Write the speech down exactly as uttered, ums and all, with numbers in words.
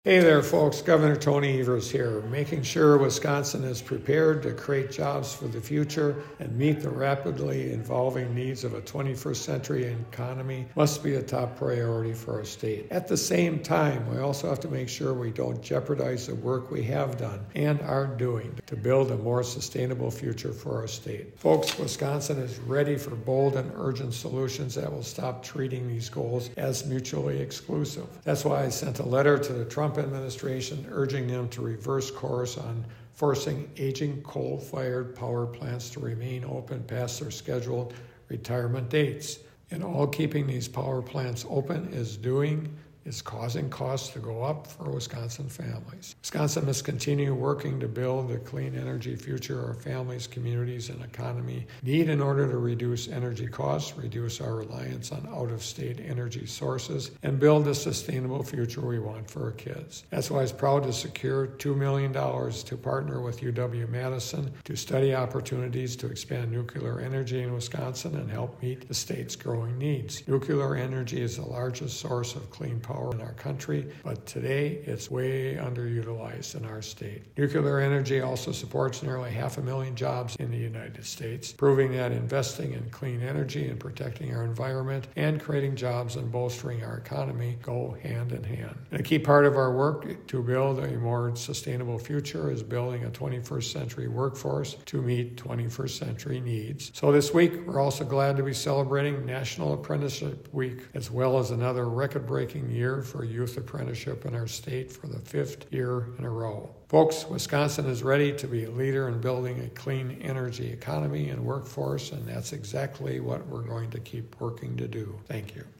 Hey there, folks. Governor Tony Evers here, making sure Wisconsin is prepared to create jobs for the future and meet the rapidly evolving needs of a twenty-first century economy must be a top priority for our state. At the same time, we also have to make sure we don't jeopardize the work we have done and are doing to build a more sustainable future for our state. Folks, Wisconsin is ready for bold and urgent solutions that will stop treating these goals as mutually exclusive. That's why I sent a letter to the Trump administration urging them to reverse course on forcing aging coal-fired power plants to remain open past their scheduled retirement dates. And all keeping these power plants open is doing is causing costs to go up for Wisconsin families. Wisconsin must continue working to build the clean energy future our families, communities, and economy need in order to reduce energy costs, reduce our reliance on out-of-state energy sources, and build the sustainable future we want for our kids. That's why I was proud to secure two million dollars to partner with U W-Madison to study opportunities to expand nuclear energy in Wisconsin and help meet the state's growing needs. Nuclear energy is the largest source of clean power power in our country, but today it's way underutilized in our state. Nuclear energy also supports nearly half a million jobs in the United States, proving that investing in clean energy and protecting our environment and creating jobs and bolstering our economy go hand in hand. And a key part of our work to build a more sustainable future is building a twenty-first century workforce to meet twenty-first century needs. So this week, we're also glad to be celebrating National Apprenticeship Week, as well as another record-breaking year for youth apprenticeship in our state for the fifth year in a row. Folks, Wisconsin is ready to be a leader in building a clean energy economy and workforce, and that's exactly what we're going to keep working to do. Thank you.